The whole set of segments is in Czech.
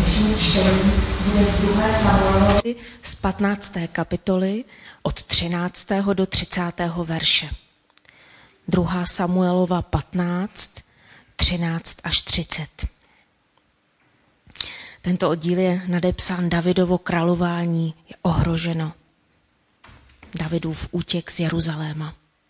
Dnešní čtení bude z 2. Samuelovi z 15. kapitoly od 13. do 30. verše. 2. Samuelova 15, 13 až 30. Tento oddíl je nadepsán Davidovo králování je ohroženo. Davidův útěk z Jeruzaléma.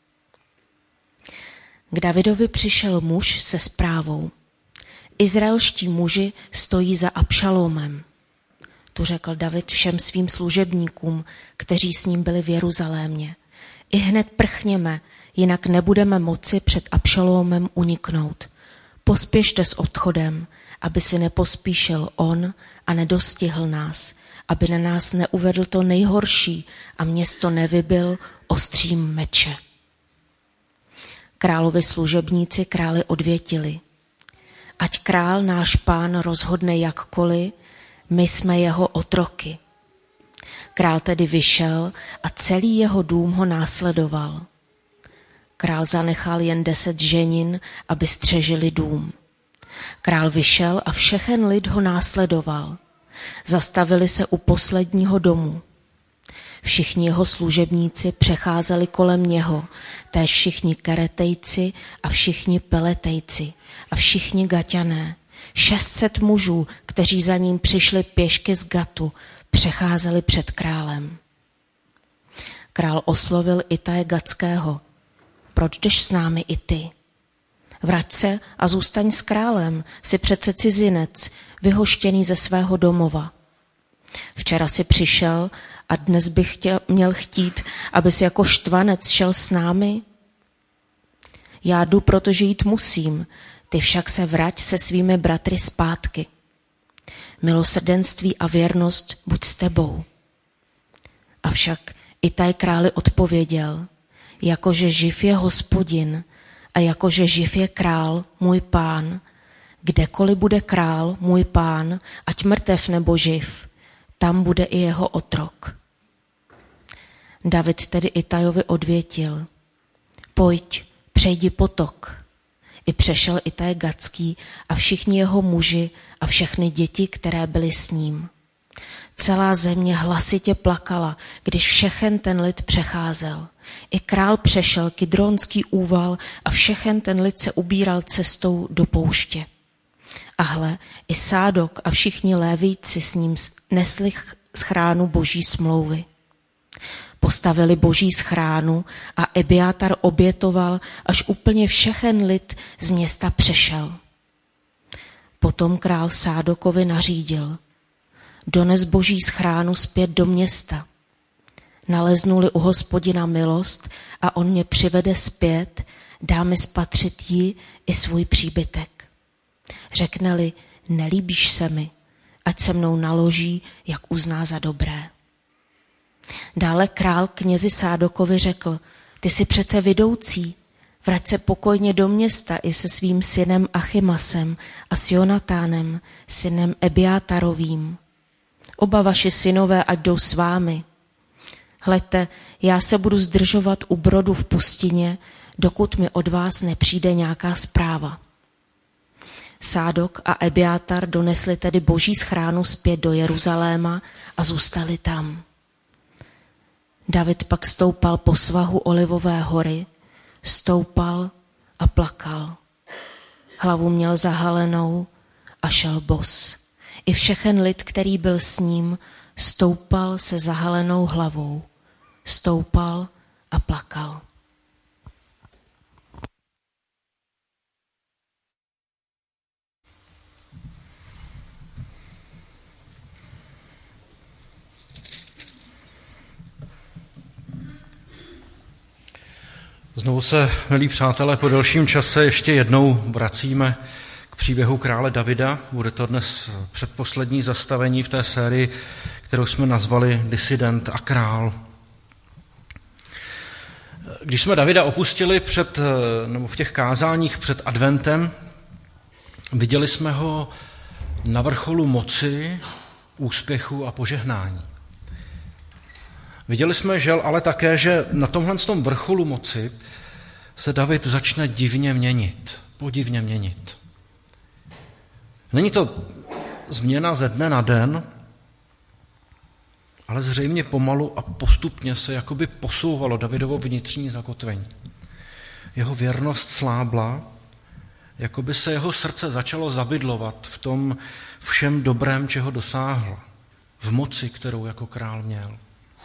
K Davidovi přišel muž se zprávou. Izraelští muži stojí za Abšalomem. Tu řekl David všem svým služebníkům, kteří s ním byli v Jeruzalémě. I hned prchněme, jinak nebudeme moci před Abšalomem uniknout. Pospěšte s odchodem, aby si nepospíšil on a nedostihl nás, aby na nás neuvedl to nejhorší a město nevybil ostřím meče. Královi služebníci králi odvětili. Ať král náš pán rozhodne jakkoliv, my jsme jeho otroky. Král tedy vyšel a celý jeho dům ho následoval. Král zanechal jen 10 ženin, aby střežili dům. Král vyšel a všechen lid ho následoval. Zastavili se u posledního domu. Všichni jeho služebníci přecházeli kolem něho, též všichni Keretejci a všichni Peletejci a všichni Gaťané. 600 mužů, kteří za ním přišli pěšky z Gatu, přecházeli před králem. Král oslovil Itaje Gatského. Proč jdeš s námi i ty? Vrať se a zůstaň s králem, jsi přece cizinec, vyhoštěný ze svého domova. Včera si přišel a dnes bych měl chtít, abys jako štvanec šel s námi? Já jdu, protože jít musím, ty však se vrať se svými bratry zpátky. Milosrdenství a věrnost buď s tebou. Avšak Itaj králi odpověděl, jakože živ je Hospodin a jakože živ je král, můj pán, kdekoliv bude král, můj pán, ať mrtev nebo živ, tam bude i jeho otrok. David tedy Itajovi odvětil, pojď, přejdi potok. I přešel Itaj Gatský a všichni jeho muži a všechny děti, které byly s ním. Celá země hlasitě plakala, když všechen ten lid přecházel. I král přešel Kidronský úval a všechen ten lid se ubíral cestou do pouště. A hle, i Sádok a všichni Lévíci s ním nesli schránu boží smlouvy. Postavili boží schránu a Ebiátar obětoval, až úplně všechen lid z města přešel. Potom král Sádokovi nařídil, dones boží schránu zpět do města. Naleznuli u Hospodina milost a on mě přivede zpět, dá mi spatřit ji i svůj příbytek. Řekne-li, nelíbíš se mi, ať se mnou naloží, jak uzná za dobré. Dále král knězi Sádokovi řekl, ty jsi přece vidoucí, vrať se pokojně do města i se svým synem Achimasem a s Jonatánem, synem Ebiátarovým. Oba vaši synové ať jdou s vámi. Hleďte, já se budu zdržovat u brodu v pustině, dokud mi od vás nepřijde nějaká zpráva. Sádok a Ebiátar donesli tedy boží schránu zpět do Jeruzaléma a zůstali tam. David pak stoupal po svahu Olivové hory, stoupal a plakal. Hlavu měl zahalenou a šel bos. I všechen lid, který byl s ním, stoupal se zahalenou hlavou, stoupal a plakal. Znovu se, milí přátelé, po delším čase ještě jednou vracíme k příběhu krále Davida. Bude to dnes předposlední zastavení v té sérii, kterou jsme nazvali Disident a král. Když jsme Davida opustili v těch kázáních před adventem, viděli jsme ho na vrcholu moci, úspěchu a požehnání. Viděli jsme, žel, ale také, že na tomhle vrcholu moci se David začne divně měnit, podivně měnit. Není to změna ze dne na den, ale zřejmě pomalu a postupně se jakoby posouvalo Davidovo vnitřní zakotvení. Jeho věrnost slábla, jakoby se jeho srdce začalo zabydlovat v tom všem dobrém, čeho dosáhl, v moci, kterou jako král měl.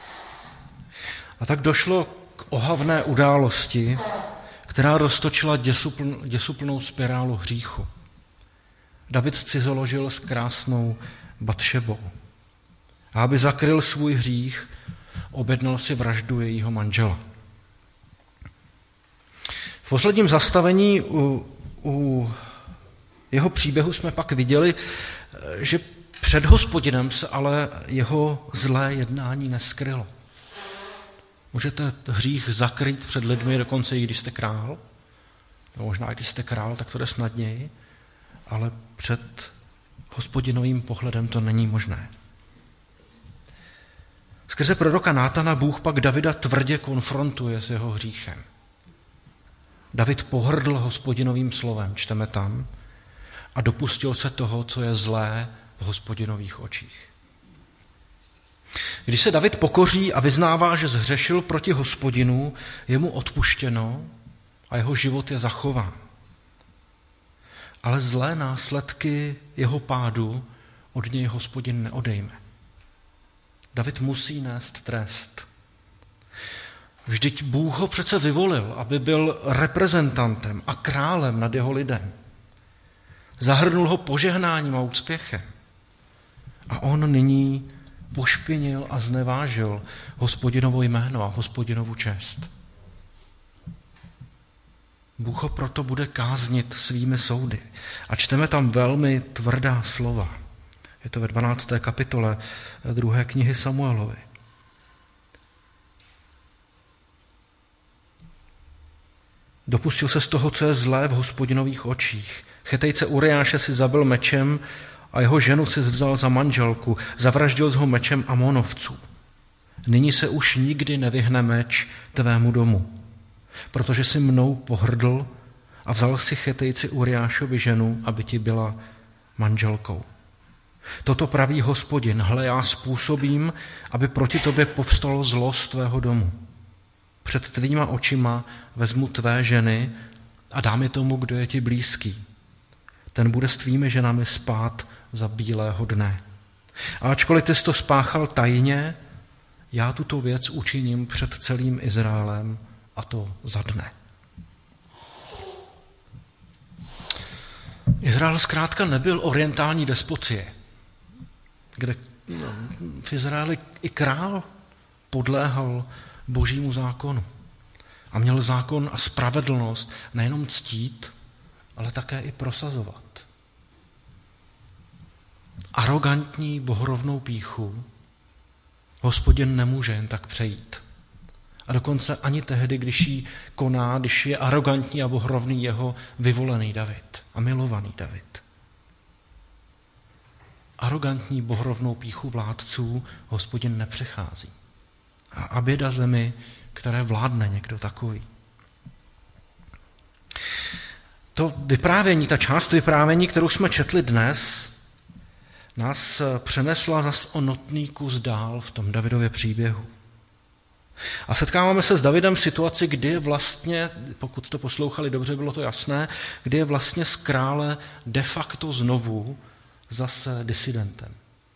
A tak došlo k ohavné události, která roztočila děsuplnou spirálu hříchu. David cizoložil s krásnou Batšebou. A aby zakryl svůj hřích, objednal si vraždu jejího manžela. V posledním zastavení u jeho příběhu jsme pak viděli, že před Hospodinem se ale jeho zlé jednání neskrylo. Můžete hřích zakrýt před lidmi, dokonce i když jste král. No, možná, když jste král, tak to jde snadněji, ale před Hospodinovým pohledem to není možné. Skrze proroka Nátana Bůh pak Davida tvrdě konfrontuje s jeho hříchem. David pohrdl Hospodinovým slovem, čteme tam, a dopustil se toho, co je zlé v Hospodinových očích. Když se David pokoří a vyznává, že zhřešil proti Hospodinu, je mu odpuštěno a jeho život je zachován. Ale zlé následky jeho pádu od něj Hospodin neodejme. David musí nést trest. Vždyť Bůh ho přece vyvolil, aby byl reprezentantem a králem nad jeho lidem. Zahrnul ho požehnáním a úspěchem. A on nyní pošpinil a znevážil Hospodinovo jméno a Hospodinovu čest. Bůh ho proto bude káznit svými soudy. A čteme tam velmi tvrdá slova. Je to ve 12. kapitole 2. knihy Samuelovy. Dopustil se z toho, co je zlé v Hospodinových očích. Chetejce Uriáše si zabil mečem a jeho ženu si vzal za manželku. Zavraždil ho mečem Amonovců. Nyní se už nikdy nevyhne meč tvému domu, protože si mnou pohrdl a vzal si Chetejci Uriášovi ženu, aby ti byla manželkou. Toto praví Hospodin, hle, já způsobím, aby proti tobě povstalo zlo z tvého domu. Před tvýma očima vezmu tvé ženy a dám je tomu, kdo je ti blízký. Ten bude s tvými ženami spát za bílého dne. A ačkoliv ty jsi to spáchal tajně, já tuto věc učiním před celým Izraelem, a to za dne. Izrael zkrátka nebyl orientální despocie, kde v Izraeli i král podléhal božímu zákonu a měl zákon a spravedlnost nejenom ctít, ale také i prosazovat. Arogantní bohorovnou pýchu Hospodin nemůže jen tak přejít. A dokonce ani tehdy, když ji koná, když je arogantní a bohorovný jeho vyvolený David a milovaný David. Arogantní bohorovnou pýchu vládců Hospodin nepřechází. A běda zemi, které vládne někdo takový. To vyprávění, ta část vyprávění, kterou jsme četli dnes, nás přenesla zas o notný kus dál v tom Davidově příběhu. A setkáváme se s Davidem v situaci, kdy je vlastně, pokud to poslouchali dobře, bylo to jasné, kdy je vlastně z krále de facto znovu zase disidentem.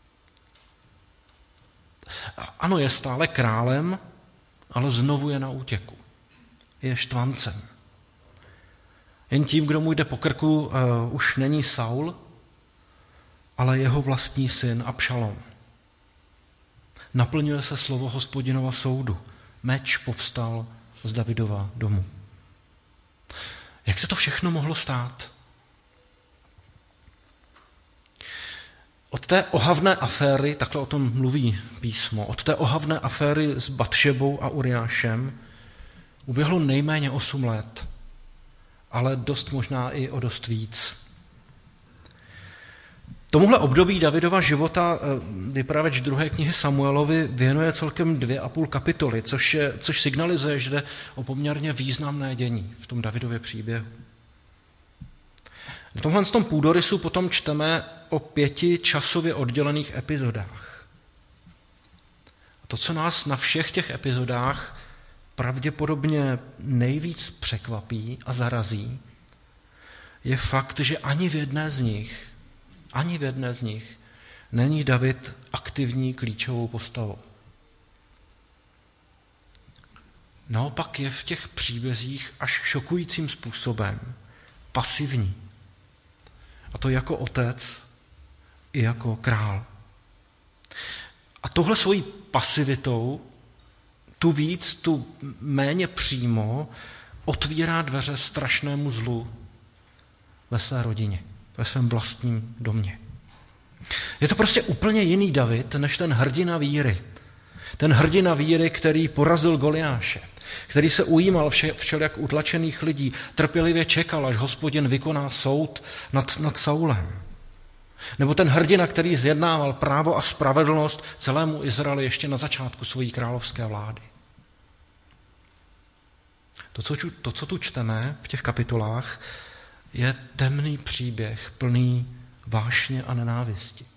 Ano, je stále králem, ale znovu je na útěku. Je štvancem. Jen tím, kdo mu jde po krku, už není Saul, ale jeho vlastní syn Abšalom. Naplňuje se slovo Hospodinova soudu. Meč povstal z Davidova domu. Jak se to všechno mohlo stát? Od té ohavné aféry, takhle o tom mluví písmo, od té ohavné aféry s Batšebou a Uriášem uběhlo nejméně 8 let, ale dost možná i o dost víc. Tomuhle období Davidova života vypravěč 2. knihy Samuelovi věnuje celkem 2,5 kapitoly, což signalizuje, že jde o poměrně významné dění v tom Davidově příběhu. V tomhle půdorysu potom čteme o 5 časově oddělených epizodách. A to, co nás na všech těch epizodách pravděpodobně nejvíc překvapí a zarazí, je fakt, že ani v jedné z nich není David aktivní klíčovou postavou. Naopak je v těch příbězích až šokujícím způsobem pasivní. A to jako otec i jako král. A tohle svojí pasivitou, tu víc, tu méně přímo, otvírá dveře strašnému zlu ve své rodině, ve svém vlastním domě. Je to prostě úplně jiný David, než ten hrdina víry. Ten hrdina víry, který porazil Goliáše, který se ujímal všelijak utlačených lidí, trpělivě čekal, až Hospodin vykoná soud nad Saulem. Nebo ten hrdina, který zjednával právo a spravedlnost celému Izraeli ještě na začátku své královské vlády. To, co tu čteme v těch kapitolách, je temný příběh plný vášně a nenávisti.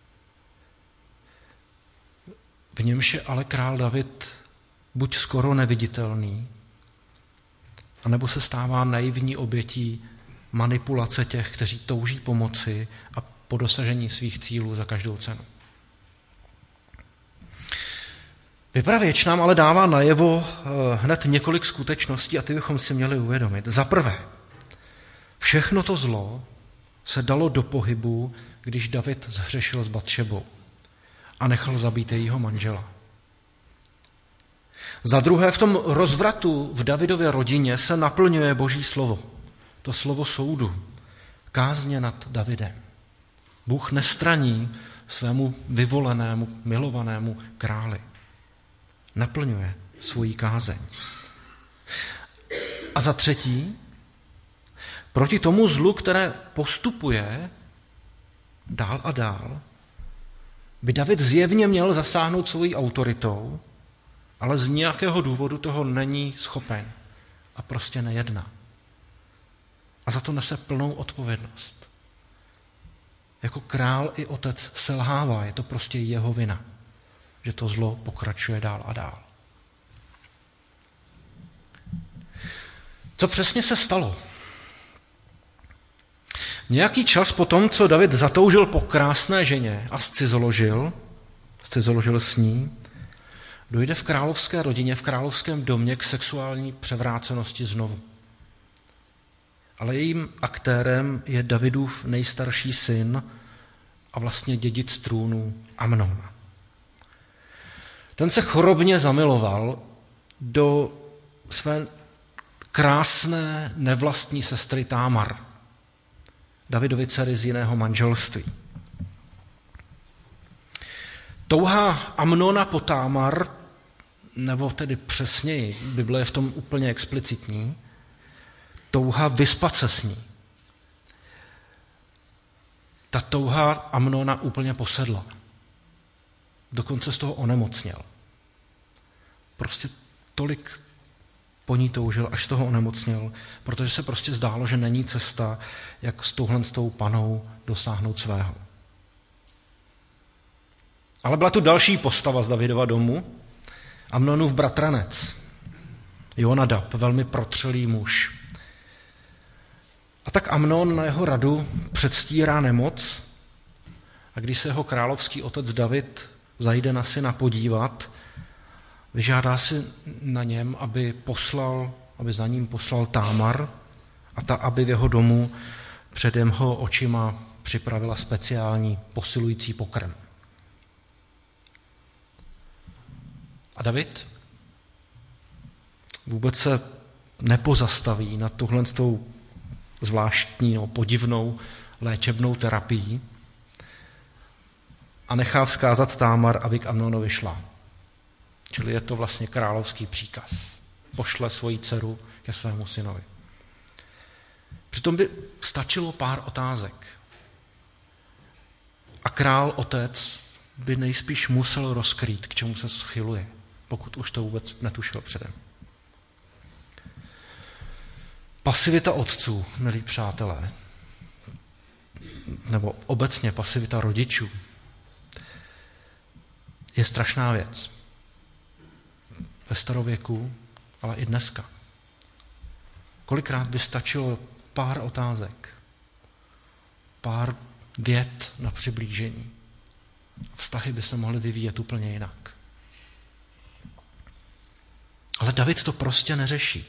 V němž je ale král David buď skoro neviditelný, anebo se stává naivní obětí manipulace těch, kteří touží pomoci a po dosažení svých cílů za každou cenu. Vypravěč nám ale dává najevo hned několik skutečností a ty bychom si měli uvědomit. Za prvé, všechno to zlo se dalo do pohybu, když David zhřešil s Batšebou a nechal zabít jejího manžela. Za druhé, v tom rozvratu v Davidově rodině se naplňuje Boží slovo. To slovo soudu, kázně nad Davidem. Bůh nestraní svému vyvolenému, milovanému králi. Naplňuje svoji kázeň. A za třetí, proti tomu zlu, které postupuje dál a dál, by David zjevně měl zasáhnout svojí autoritou, ale z nějakého důvodu toho není schopen a prostě nejedná. A za to nese plnou odpovědnost. Jako král i otec selhává, je to prostě jeho vina, že to zlo pokračuje dál a dál. Co přesně se stalo? Nějaký čas po tom, co David zatoužil po krásné ženě a zcizoložil s ní, dojde v královské rodině, v královském domě k sexuální převrácenosti znovu. Ale jejím aktérem je Davidův nejstarší syn a vlastně dědic trůnu Amnon. Ten se chorobně zamiloval do své krásné nevlastní sestry Támar, Davidovy dcery z jiného manželství. Touha Amnona po Támar, nebo tedy přesněji, Bible je v tom úplně explicitní, touha vyspat se s ní. Ta touha Amnona úplně posedla. Dokonce z toho onemocněl. Prostě tolik po ní toužil, až z toho onemocněl, protože se prostě zdálo, že není cesta, jak s tou panou dosáhnout svého. Ale byla tu další postava z Davidova domu, Amnonův bratranec, Jonadab, velmi protřelý muž. A tak Amnon na jeho radu předstírá nemoc a když se jeho královský otec David zajde na syna podívat, vyžádá si na něm, aby za ním poslal Támar a ta, aby v jeho domu před jeho očima připravila speciální posilující pokrm. A David vůbec se nepozastaví nad tuhle zvláštní, podivnou léčebnou terapií a nechá vzkázat Támar, aby k Amnonovi šla. Čili je to vlastně královský příkaz. Pošle svoji dceru ke svému synovi. Přitom by stačilo pár otázek. A král, otec, by nejspíš musel rozkrýt, k čemu se schyluje, pokud už to vůbec netušil předem. Pasivita otců, milí přátelé, nebo obecně pasivita rodičů, je strašná věc. Ve starověku, ale i dneska. Kolikrát by stačilo pár otázek, pár vět na přiblížení. Vztahy by se mohly vyvíjet úplně jinak. Ale David to prostě neřeší.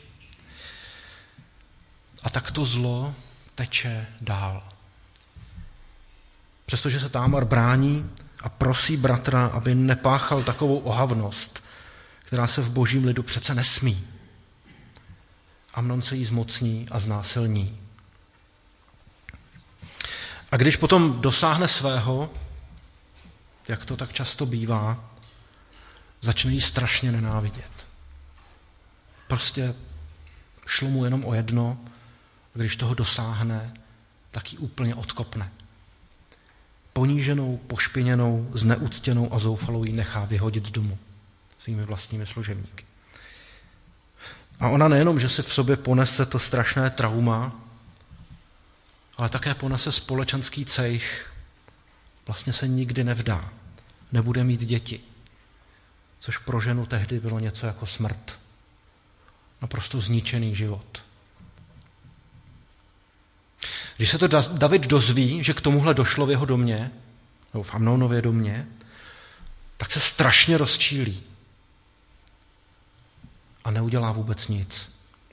A tak to zlo teče dál. Přestože se Támar brání a prosí bratra, aby nepáchal takovou ohavnost, která se v božím lidu přece nesmí. Amnon se jí zmocní a znásilní. A když potom dosáhne svého, jak to tak často bývá, začne jí strašně nenávidět. Prostě šlo mu jenom o jedno, a když toho dosáhne, tak ji úplně odkopne. Poníženou, pošpiněnou, zneuctěnou a zoufalou ji nechá vyhodit z domu svými vlastními služebníky. A ona nejenom, že si v sobě ponese to strašné trauma, ale také ponese společenský cejch. Vlastně se nikdy nevdá, nebude mít děti, což pro ženu tehdy bylo něco jako smrt. Naprosto zničený život. Když se to David dozví, že k tomuhle došlo v jeho domě, nebo v Amnonově domě, tak se strašně rozčílí. A neudělá vůbec nic.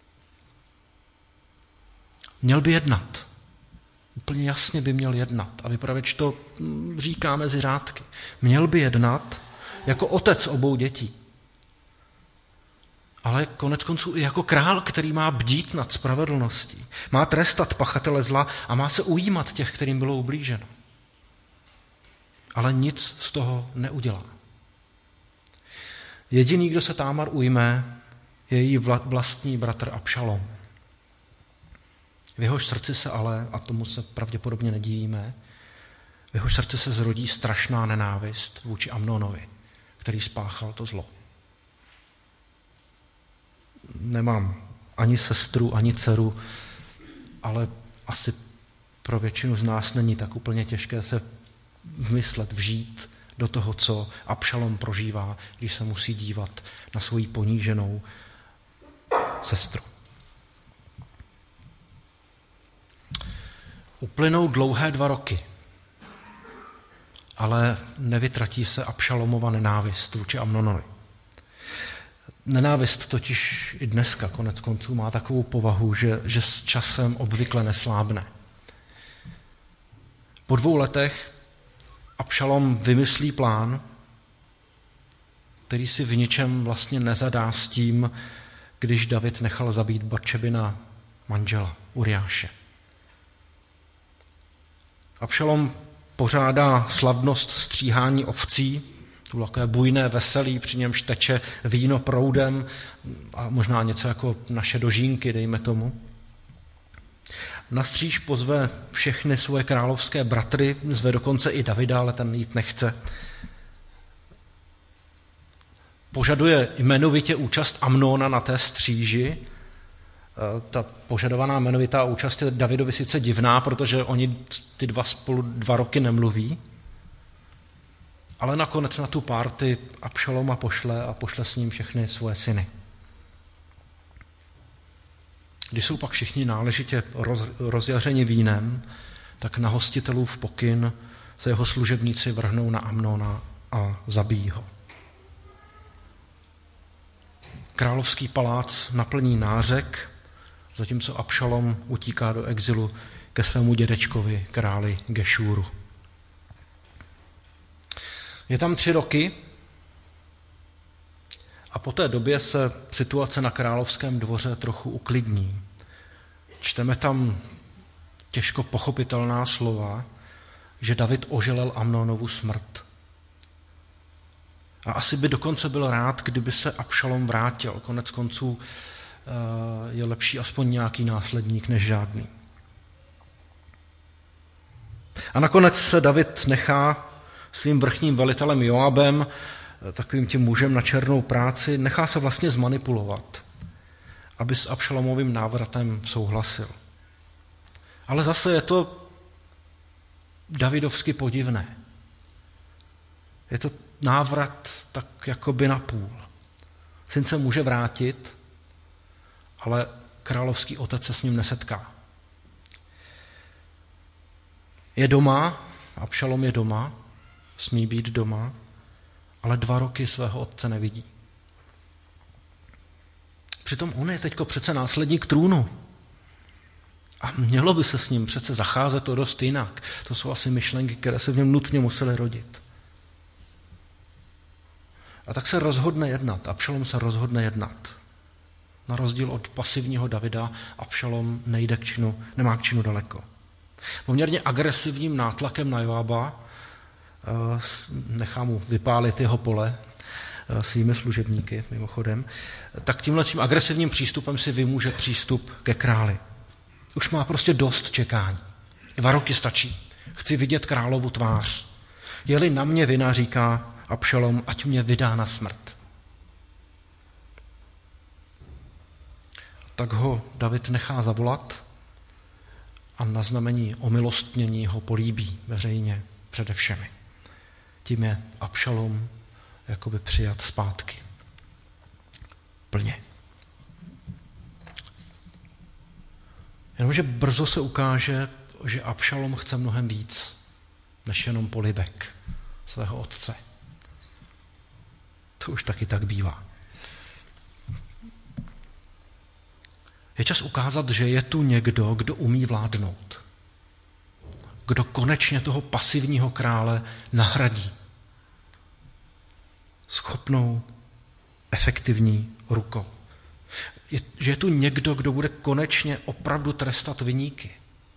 Měl by jednat. Úplně jasně by měl jednat. A vypravěč to říká mezi řádky. Měl by jednat jako otec obou dětí. Ale koneckonců i jako král, který má bdít nad spravedlností. Má trestat pachatele zla a má se ujímat těch, kterým bylo ublíženo. Ale nic z toho neudělá. Jediný, kdo se Támar ujme, je její vlastní bratr Abšalom. V jehož srdci se ale, a tomu se pravděpodobně nedivíme, v jehož srdci se zrodí strašná nenávist vůči Amnonovi, který spáchal to zlo. Nemám ani sestru, ani dceru, ale asi pro většinu z nás není tak úplně těžké se vmyslet, vžít do toho, co Abšalom prožívá, když se musí dívat na svoji poníženou sestru. Uplynou dlouhé 2 roky, ale nevytratí se Abšalomova nenávist vůči Amnonovi. Nenávist totiž i dneska konec konců má takovou povahu, že s časem obvykle neslábne. Po 2 letech Abšalom vymyslí plán, který si v ničem vlastně nezadá s tím, když David nechal zabít Batšebina manžela Uriáše. Abšalom pořádá slavnost stříhání ovcí, to bylo takové bujné veselí, při němž teče víno proudem a možná něco jako naše dožínky, dejme tomu. Na stříž pozve všechny svoje královské bratry, zve dokonce i Davida, ale ten jít nechce. Požaduje jmenovitě účast Amnona na té stříži. Ta požadovaná jmenovitá účast je Davidovi sice divná, protože oni ty 2 spolu 2 roky nemluví, ale nakonec na tu párty Abšaloma pošle s ním všechny svoje syny. Když jsou pak všichni náležitě rozjařeni vínem, tak na hostitelův pokyn se jeho služebníci vrhnou na Amnona a zabijí ho. Královský palác naplní nářek, zatímco Abšalom utíká do exilu ke svému dědečkovi, králi Gešúru. Je tam 3 roky a po té době se situace na královském dvoře trochu uklidní. Čteme tam těžko pochopitelná slova, že David oželel Amnonovu smrt. A asi by dokonce byl rád, kdyby se Abšalom vrátil. Konec konců je lepší aspoň nějaký následník než žádný. A nakonec se David nechá svým vrchním velitelem Joabem, takovým tím mužem na černou práci, nechá se vlastně zmanipulovat, aby s Abšalomovým návratem souhlasil. Ale zase je to davidovsky podivné. Je to návrat tak jakoby na půl. Syn se může vrátit, ale královský otec se s ním nesetká. Je doma, Abšalom je doma, smí být doma, ale 2 roky svého otce nevidí. Přitom on je teďko přece následník trůnu. A mělo by se s ním přece zacházet o dost jinak. To jsou asi myšlenky, které se v něm nutně musely rodit. A tak se rozhodne jednat. Abšalom se rozhodne jednat. Na rozdíl od pasivního Davida, Abšalom nejde k činu, nemá k činu daleko. Poměrně agresivním nátlakem na Joába nechá mu vypálit jeho pole svými služebníky, mimochodem, tak tímhletím agresivním přístupem si vymůže přístup ke králi. Už má prostě dost čekání. 2 roky stačí. Chci vidět královu tvář. Je-li na mě vina, říká Abšalom, ať mě vydá na smrt. Tak ho David nechá zavolat a na znamení omilostnění ho políbí veřejně přede všemi. Tím je Abšalom jakoby přijat zpátky. Plně. Jenomže brzo se ukáže, že Abšalom chce mnohem víc, než jenom polibek svého otce. To už taky tak bývá. Je čas ukázat, že je tu někdo, kdo umí vládnout. Kdo konečně toho pasivního krále nahradí. Schopnou, efektivní rukou. Že je tu někdo, kdo bude konečně opravdu trestat viníky.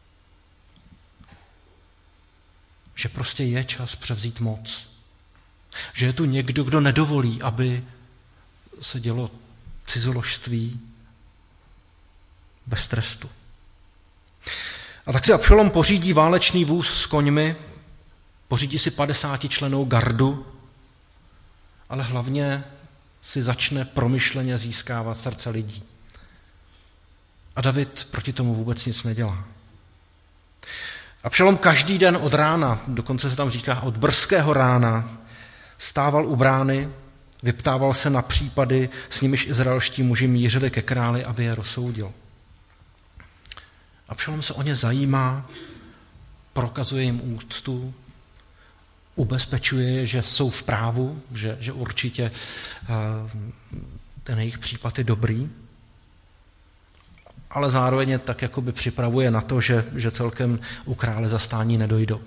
Že prostě je čas převzít moc. Že je tu někdo, kdo nedovolí, aby se dělo cizoložství bez trestu. A tak si Abšalom pořídí válečný vůz s koňmi, pořídí si 50člennou gardu, ale hlavně si začne promyšleně získávat srdce lidí. A David proti tomu vůbec nic nedělá. Abšalom každý den od rána, dokonce se tam říká od brzkého rána, stával u brány, vyptával se na případy, s nimiž izraelští muži mířili ke králi, aby je rozsoudil. Abšalom se o ně zajímá, prokazuje jim úctu, ubezpečuje je, že jsou v právu, že určitě ten jejich případ je dobrý, ale zároveň je tak jakoby připravuje na to, že celkem u krále zastání nedojdou.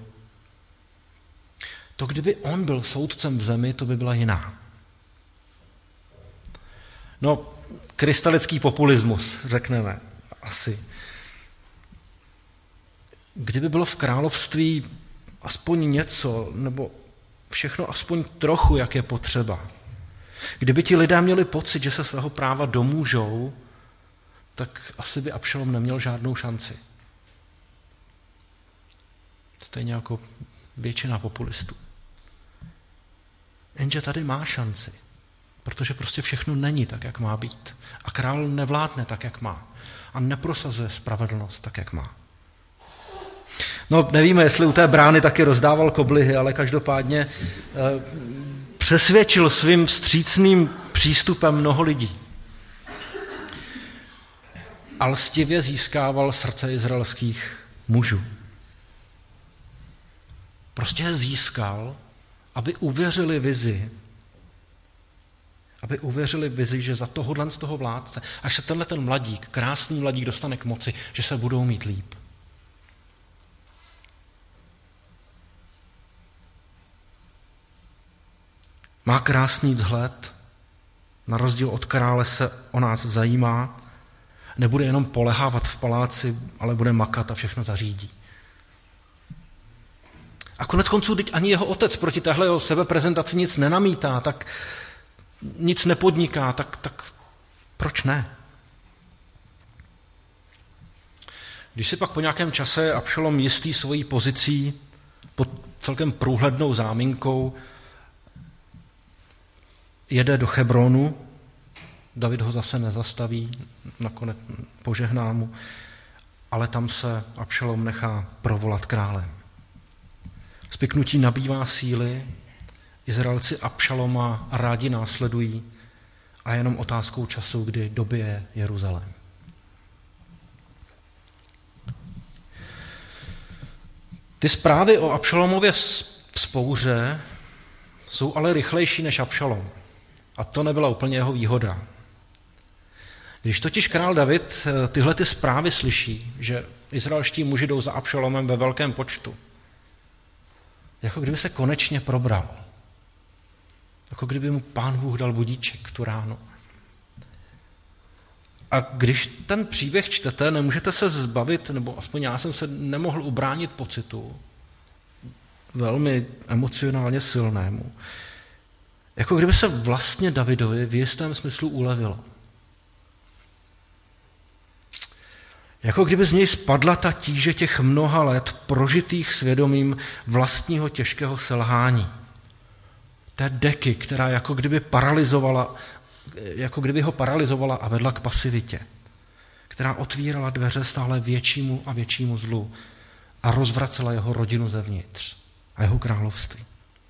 To kdyby on byl soudcem v zemi, to by byla jiná. No, krystalický populismus, řekneme, asi. Kdyby bylo v království aspoň něco, nebo všechno aspoň trochu, jak je potřeba. Kdyby ti lidé měli pocit, že se svého práva domůžou, tak asi by Abšalom neměl žádnou šanci. Stejně jako většina populistů. Jenže tady má šanci, protože prostě všechno není tak, jak má být. A král nevládne tak, jak má. A neprosazuje spravedlnost tak, jak má. No, nevíme, jestli u té brány taky rozdával koblihy, ale každopádně přesvědčil svým vstřícným přístupem mnoho lidí. A lstivě získával srdce izraelských mužů. Prostě je získal, aby uvěřili vizi, že za tohohle z toho vládce, až se tenhle ten mladík, krásný mladík dostane k moci, že se budou mít líp. Má krásný vzhled, na rozdíl od krále se o nás zajímá, nebude jenom polehávat v paláci, ale bude makat a všechno zařídí. A konec konců, teď ani jeho otec proti téhle jeho sebeprezentaci nic nenamítá, tak nic nepodniká, tak proč ne? Když si pak po nějakém čase Abšalom jistý svojí pozicí pod celkem průhlednou záminkou jede do Hebronu, David ho zase nezastaví, nakonec požehná mu, ale tam se Abšalom nechá provolat králem. Spiknutí nabývá síly, Izraelci Abšaloma rádi následují a je jenom otázkou času, kdy dobije Jeruzalém. Ty zprávy o Abšalomově vzpouře jsou ale rychlejší než Abšalom. A to nebyla úplně jeho výhoda. Když totiž král David tyhle ty zprávy slyší, že izraelští muži jdou za Abšalomem ve velkém počtu, jako kdyby se konečně probral. Jako kdyby mu Pán Bůh dal budíček tu ráno. A když ten příběh čtete, nemůžete se zbavit, nebo aspoň já jsem se nemohl ubránit pocitu, velmi emocionálně silnému, jako kdyby se vlastně Davidovi v jistém smyslu ulevilo. Jako kdyby z něj spadla ta tíže těch mnoha let prožitých svědomím vlastního těžkého selhání. Té deky, která jako kdyby ho paralyzovala a vedla k pasivitě, která otvírala dveře stále většímu a většímu zlu a rozvracela jeho rodinu zevnitř a jeho království.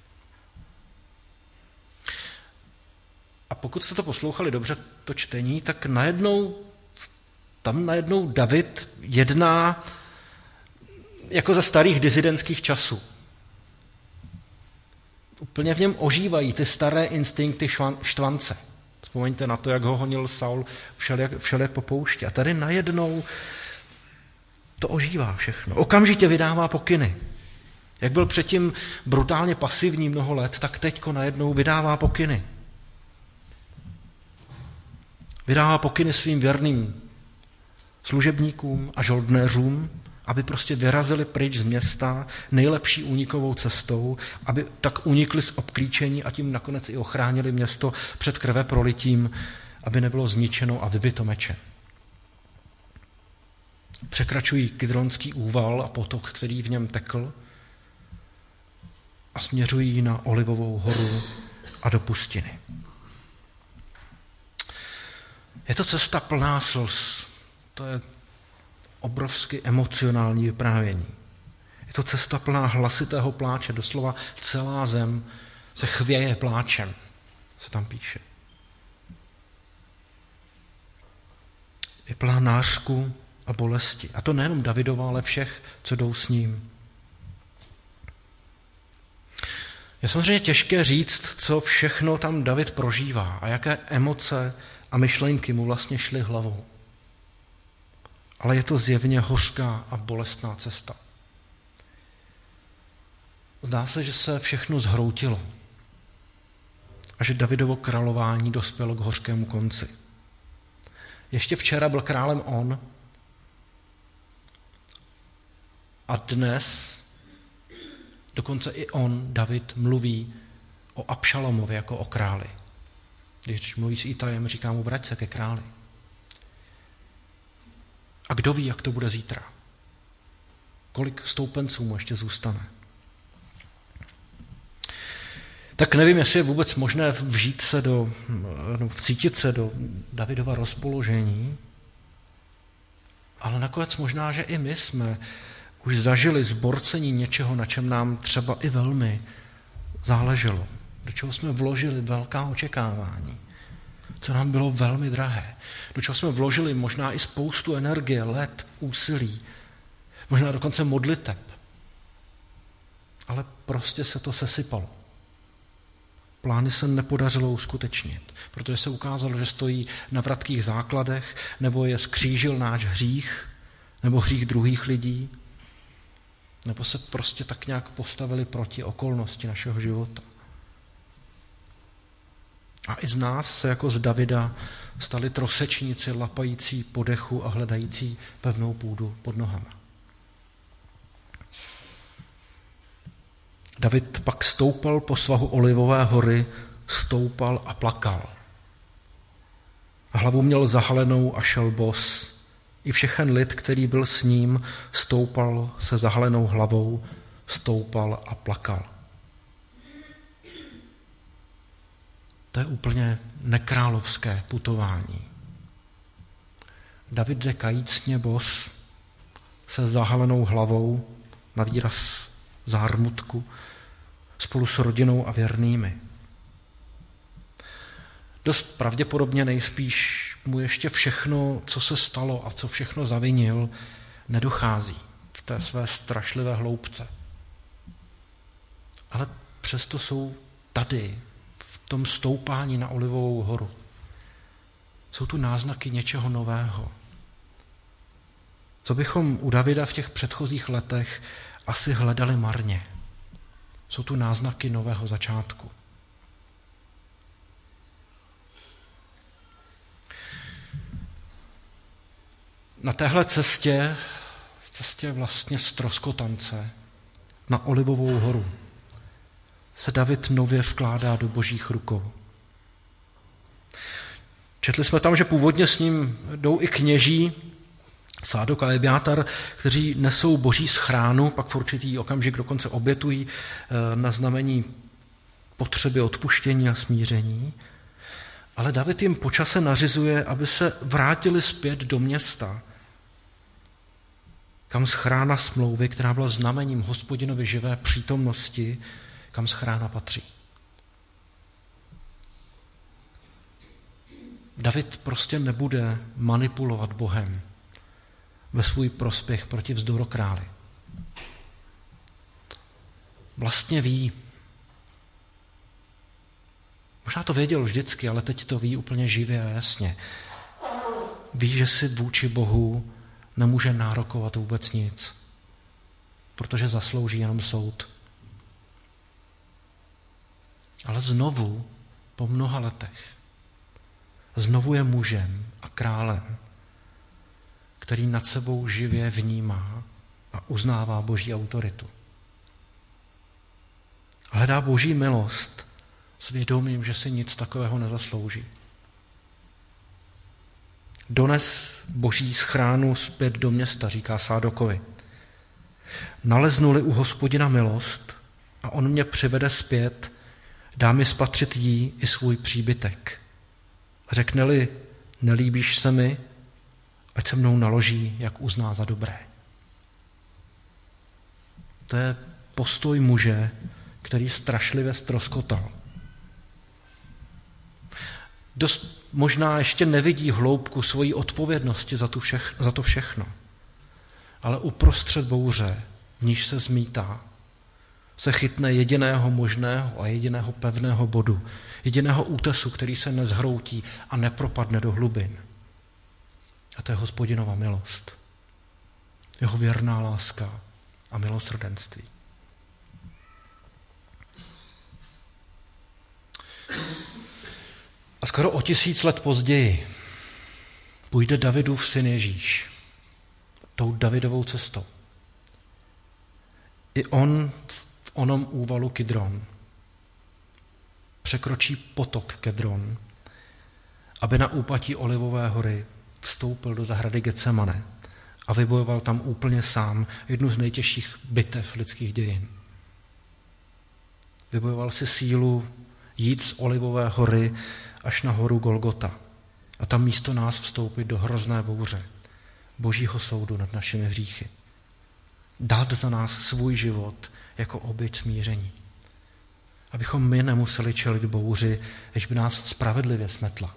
A pokud jste to poslouchali dobře, to čtení, tak najednou David jedná jako za starých disidentských časů. Úplně v něm ožívají ty staré instinkty štvance. Vzpomeňte na to, jak ho honil Saul všelijak po poušti. A tady najednou to ožívá všechno. Okamžitě vydává pokyny. Jak byl předtím brutálně pasivní mnoho let, tak teďko najednou vydává pokyny. Vydává pokyny svým věrným služebníkům a žoldnéřům, aby prostě vyrazili pryč z města nejlepší únikovou cestou, aby tak unikli z obklíčení a tím nakonec i ochránili město před krveprolitím, aby nebylo zničeno a vybito mečem. Překračují Kidronský úval a potok, který v něm tekl, a směřují na Olivovou horu a do pustiny. Je to cesta plná slz. To je obrovsky emocionální vyprávění. Je to cesta plná hlasitého pláče, doslova celá zem se chvěje pláčem, se tam píše. Je plná nářku a bolesti. A to nejenom Davidova, ale všech, co jdou s ním. Je samozřejmě těžké říct, co všechno tam David prožívá a jaké emoce a myšlenky mu vlastně šly hlavou. Ale je to zjevně hořká a bolestná cesta. Zdá se, že se všechno zhroutilo a že Davidovo králování dospělo k hořkému konci. Ještě včera byl králem on a dnes dokonce i on, David, mluví o Abšalomovi jako o králi. Když mluví s Itajem, říká mu, vrať se ke králi. A kdo ví, jak to bude zítra? Kolik stoupenců mu ještě zůstane? Tak nevím, jestli je vůbec možné vcítit se do Davidova rozpoložení, ale nakonec možná, že i my jsme už zažili zborcení něčeho, na čem nám třeba i velmi záleželo, do čeho jsme vložili velká očekávání, co nám bylo velmi drahé, do čeho jsme vložili možná i spoustu energie, let, úsilí, možná dokonce modliteb, ale prostě se to sesypalo. Plány se nepodařilo uskutečnit, protože se ukázalo, že stojí na vratkých základech, nebo je skřížil náš hřích, nebo hřích druhých lidí, nebo se prostě tak nějak postavili proti okolnosti našeho života. A i z nás se jako z Davida stali trosečníci lapající po dechu a hledající pevnou půdu pod nohama. David pak stoupal po svahu Olivové hory, stoupal a plakal. Hlavu měl zahalenou a šel bos. I všechen lid, který byl s ním, stoupal se zahalenou hlavou, stoupal a plakal. To je úplně nekrálovské putování. David jde kajícně bos se zahalenou hlavou, na výraz zármutku, spolu s rodinou a věrnými. Dost pravděpodobně nejspíš mu ještě všechno, co se stalo a co všechno zavinil, nedochází v té své strašlivé hloubce. Ale přesto jsou tady, v tom stoupání na Olivovou horu. Jsou tu náznaky něčeho nového. Co bychom u Davida v těch předchozích letech asi hledali marně. Jsou tu náznaky nového začátku. Na téhle cestě vlastně ztroskotance na Olivovou horu se David nově vkládá do Božích rukou. Četli jsme tam, že původně s ním jdou i kněží, Sádok a Ebiátar, kteří nesou Boží schránu, pak v určitý okamžik dokonce obětují na znamení potřeby odpuštění a smíření. Ale David jim po čase nařizuje, aby se vrátili zpět do města, kam schrána smlouvy, která byla znamením Hospodinovy živé přítomnosti, kam schrána patří. David prostě nebude manipulovat Bohem ve svůj prospěch proti vzdoru králi. Vlastně ví. Možná to věděl vždycky, ale teď to ví úplně živě a jasně. Ví, že si vůči Bohu nemůže nárokovat vůbec nic, protože zaslouží jenom soud. Ale znovu, po mnoha letech, znovu je mužem a králem, který nad sebou živě vnímá a uznává Boží autoritu. Hledá Boží milost s vědomím, že si nic takového nezaslouží. Dones Boží schránu zpět do města, říká Sádokovi. Naleznuli u Hospodina milost a on mě přivede zpět, dá mi spatřit jí i svůj příbytek. Řekne-li, nelíbíš se mi, ať se mnou naloží, jak uzná za dobré. To je postoj muže, který strašlivě ztroskotal. Dost možná ještě nevidí hloubku svojí odpovědnosti za to všechno. Ale uprostřed bouře, v níž se zmítá, se chytne jediného možného a jediného pevného bodu, jediného útesu, který se nezhroutí a nepropadne do hlubin. A to je Hospodinova milost. Jeho věrná láska a milosrdenství. A skoro o 1000 let později půjde Davidův syn Ježíš tou Davidovou cestou. I on v onom úvalu Kidron překročí potok Kedron, aby na úpatí Olivové hory vstoupil do zahrady Getsemane a vybojoval tam úplně sám jednu z nejtěžších bitev lidských dějin. Vybojoval si sílu jít z Olivové hory až na horu Golgota a tam místo nás vstoupit do hrozné bouře Božího soudu nad našimi hříchy. Dát za nás svůj život jako oběť smíření. Abychom my nemuseli čelit bouři, jež by nás spravedlivě smetla.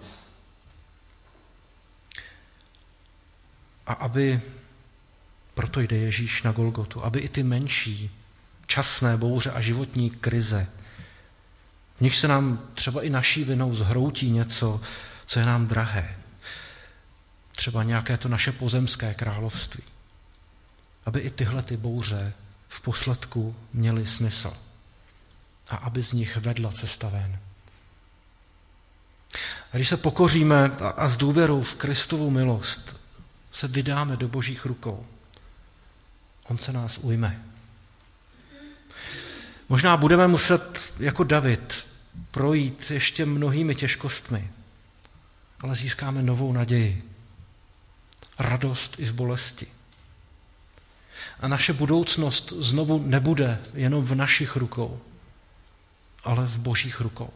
A aby, proto jde Ježíš na Golgotu, aby i ty menší časné bouře a životní krize, v nich se nám třeba i naší vinou zhroutí něco, co je nám drahé. Třeba nějaké to naše pozemské království. Aby i tyhle ty bouře v posledku měly smysl. A aby z nich vedla cesta ven. A když se pokoříme a s důvěrou v Kristovu milost se vydáme do Božích rukou, on se nás ujme. Možná budeme muset jako David projít ještě mnohými těžkostmi, ale získáme novou naději, radost i v bolesti. A naše budoucnost znovu nebude jenom v našich rukou, ale v Božích rukou.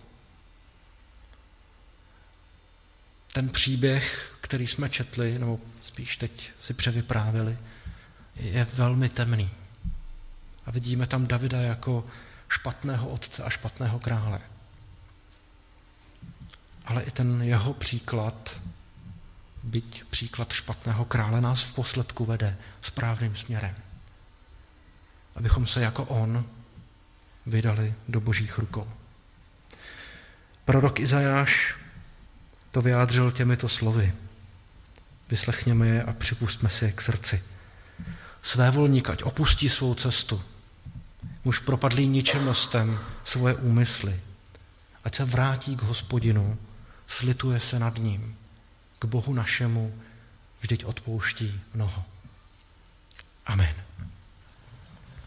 Ten příběh, který jsme četli, nebo spíš teď si převyprávili, je velmi temný. A vidíme tam Davida jako špatného otce a špatného krále. Ale i ten jeho příklad, byť příklad špatného krále, nás v posledku vede správným směrem. Abychom se jako on vydali do Božích rukou. Prorok Izajáš to vyjádřil těmito slovy. Vyslechněme je a připustme si je k srdci. Svévolník, ať opustí svou cestu. Muž propadlý ničemnostem svoje úmysly. Ať se vrátí k Hospodinu, slituje se nad ním. K Bohu našemu vždyť odpouští mnoho. Amen.